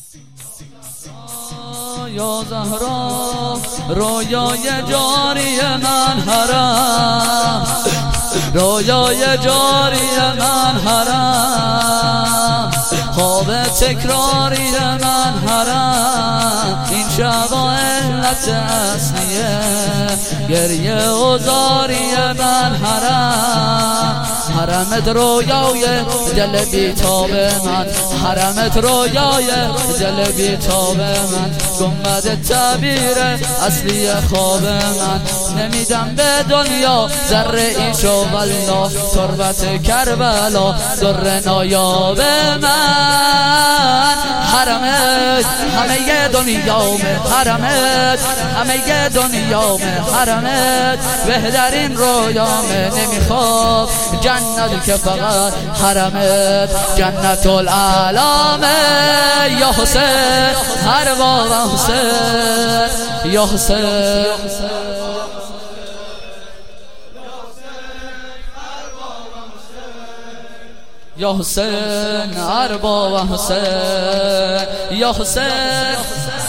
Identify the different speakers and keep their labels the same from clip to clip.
Speaker 1: یا زهرا رویای جاری من حرم، رویای جاری من حرم، خواب تکراری من حرم. این شبا علت اصلیه گریه و زاری من حرم. حرمت رویای دل بیتاب من، حرمت رویای دل بیتاب من، گنبد تعبیر اصلی خواب من. نمیدم به دنیا ذره ایشو والله، تربت کربلا در نایاب من. حرمت همه دنیامه، حرمت همه دنیامه، حرمت بهترین رویامه. نمیخوام جنت که فقط حرمت جنت العالمه. یا حسین هر بابا حسین، یا حسین یا حسین هر بابا حسین، یا حسین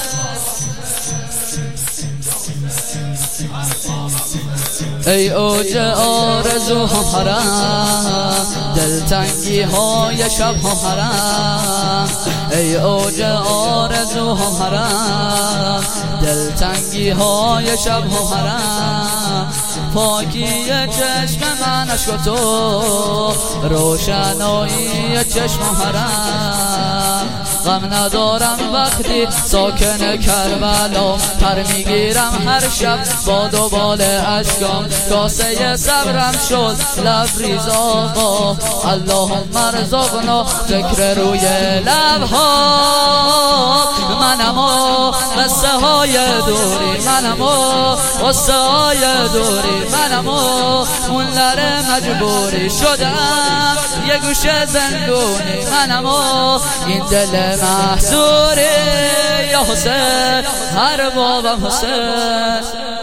Speaker 1: ای اوج آرزو حرم، دلتنگی های شب حرم. ای اوج آرزو حرم، دلتنگی های شب حرم. پاکی چشم من عشق تو، روشنایی چشم حرم. غم ندارم وقتی ساکن کربلا، پر میگیرم هر شب با دوبال اشکام. کاسه صبرم شد لبریز آقا، اللهم ارزقنا ذکر روی لبها. منم و قصه های دوری، منم و قصه های دوری، منم و اون لره مجبوری شدم یه گوشه زندونی. منم و این دل محصوری. یا حسین هر بابا حسین،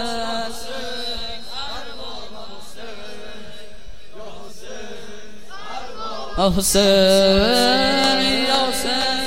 Speaker 1: یا حسین، یا حسین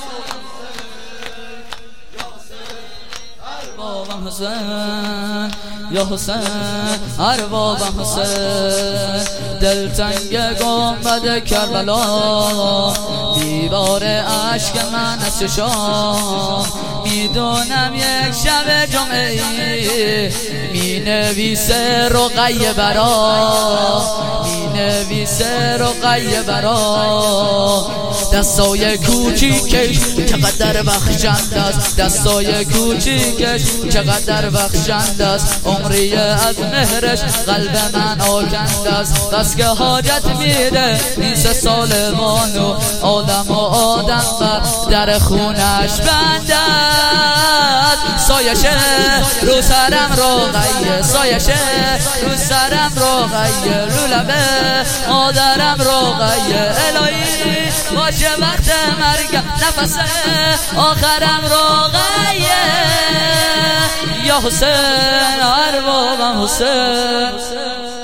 Speaker 1: بابا حسین، یا حسین هر بابا حسین. دلتنگ گنبد کربلا، دیوار عشق من از چشام. میدونم یک شب جمعه می نویسه رقیه برا، می نویسه رقیه برا. دستای کوچیکش چقدر بخشند است، دستای کوچیکش چقدر بخشند است. عمری از مهرش قلب من آکند است، بس که حاجت میده این 3 سال بانو. آدم و آدم بر در خونش بند است. سایشه رو سرم روغیه، سایشه رو سرم روغیه، رو لبه مادرم روغیه. الهی باشه وقت مرگ نفس آخرم روغیه. یا حسین هر بابا حسین.